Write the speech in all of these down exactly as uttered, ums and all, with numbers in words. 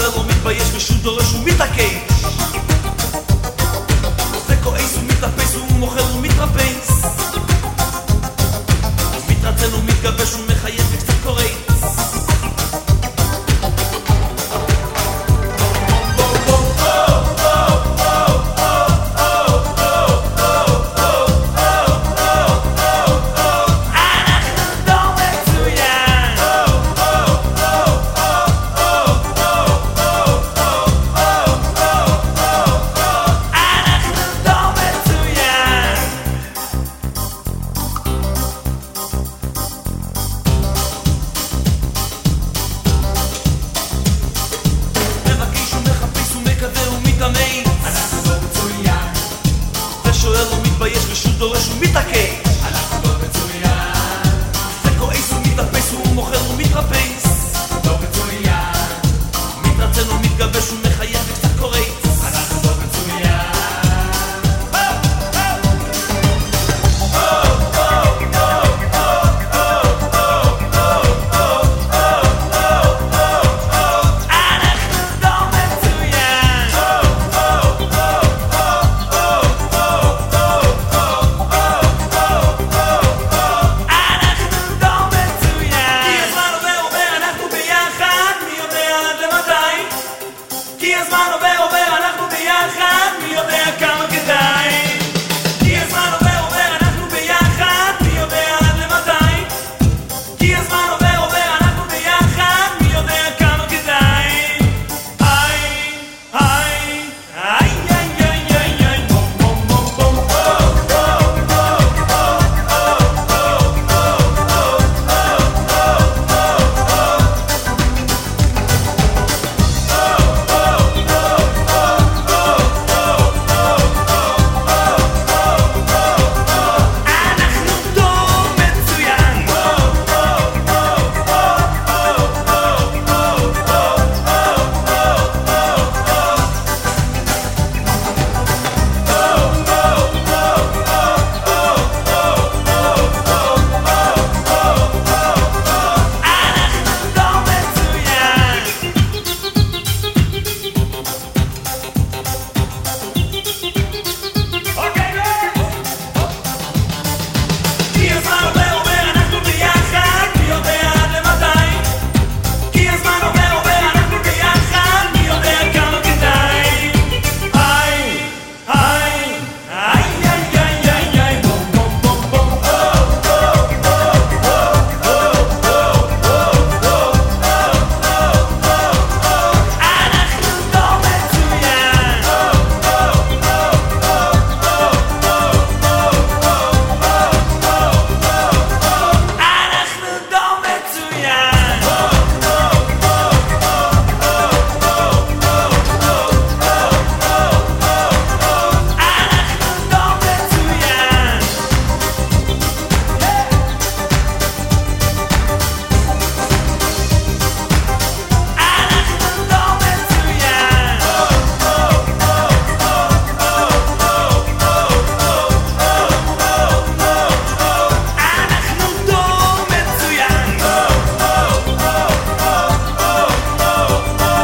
שואל לא מתבייש ושום דורש ומתעקש עושה כועס ומתאפס ומוחל ומתרפס ומתרצן ומתגבש ומחייב וקצת קורץ שואל ומתבייש ושום דורש ומתעקש אנחנו לא מצוין זה כועס ומתאפס ומוחל ומתרפס לא מצוין מתרצן ומתגבש ומחייב וקצת קורץ אנחנו לא מצוין כי הזמן עובר עובר אנחנו ביחד מי יודע כמה כדאי כי הזמן עובר עובר אנחנו ביחד מי יודע עד למתי כי הזמן עובר עובר אנחנו ביחד מי יודע כמה כדאי היי היי היי היי היי היי בום בום בום בום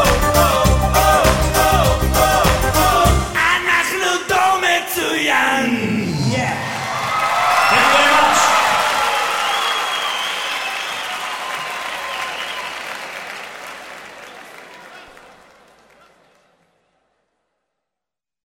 מצוין